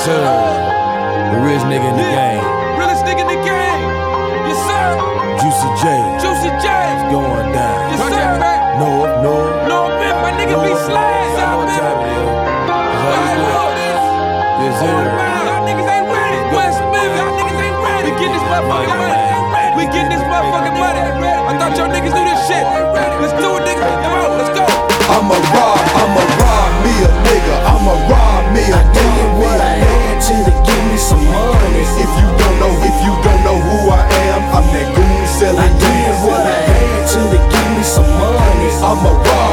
sir. The rich nigga in the game. Realest nigga in the game. Yes, sir. Juicy J. Juicy J. It's going down. Yes, sir. No, man, my nigga be sliding. I know what time it is. Yes, sir. Y'all niggas ain't ready. West Smith, y'all niggas ain't ready. We getting this motherfucking money. We getting this motherfucking money. I thought y'all niggas do this shit. Let's do it, nigga. Come on, let's go. I'ma rob me a nigga. I'ma rob me a nigga. I did what I had to give me some money. If you don't know who I am, I'm that goon selling. I did what I had to give me some money. I'ma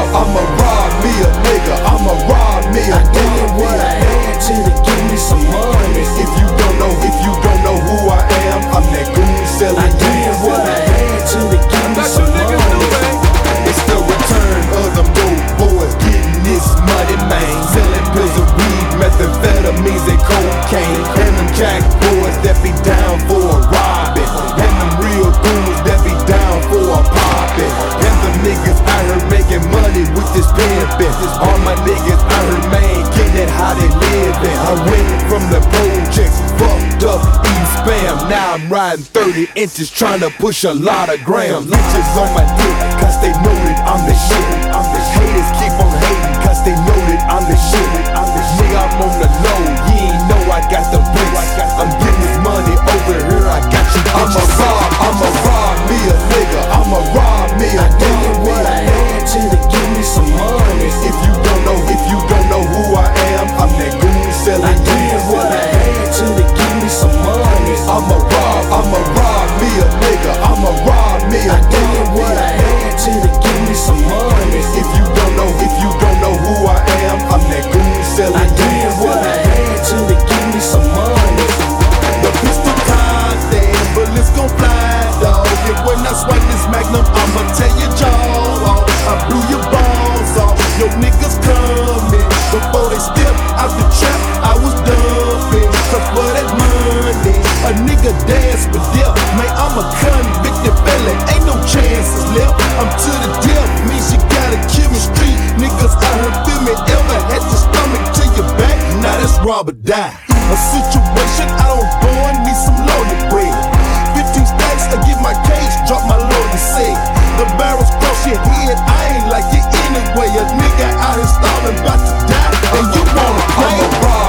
rob me a nigga. I'ma rob me a I nigga. did what I had to give me some money. If you don't know who I am, I'm that goon selling. I did what I had to give me That's some what niggas do, money. man. It's the return of them dope boys getting this money, man. Selling pills of weed, methamphetamines, and cocaine. And them jack boys that be down for a robbing. And them real goons that be down for a popping. And the niggas out here making money with this pimpin'. All my niggas out here, man, getting it how they livin'. I went from the projects, fucked up, eating spam. Now I'm riding 30 inches, trying to push a lot of grams. Bitches on my dick, cause they know that I'm the shit. Haters keep on hating, cause they know that I'm the shit. Nigga, I'm on the low, you ain't know I got the bricks. I'm getting this money over here, I got you. I'ma rob me a nigga. I'ma rob me a I did nigga. what I had to give me some money. If you don't know who I am, I'm that goon selling. I did what I had to give me some money. I'ma rob me a nigga. I'ma rob me a I nigga. did what I had to give me some money. If you don't know who I am, I'm that goon selling. I did what I had to give me some money. The pistol content, bullets gon' fly, dog. And when I swipe this magnum, I'ma tear your jaw off. I blew your balls off. Your niggas coming. Before they step out the trap, I was dumping. Cause for that money, a nigga dance for death. Man, I'm a convicted felon, ain't no chances left. I'm to the death, means you gotta kill me street. Niggas out here feel me, ever had your stomach to your back. Now that's rob or die. A situation I don't born, need some loaded bread. 15 stacks, I get my cage, drop my load and say the barrels cross your head, I ain't like it anyway. A nigga out here starving, about to die, and you wanna play.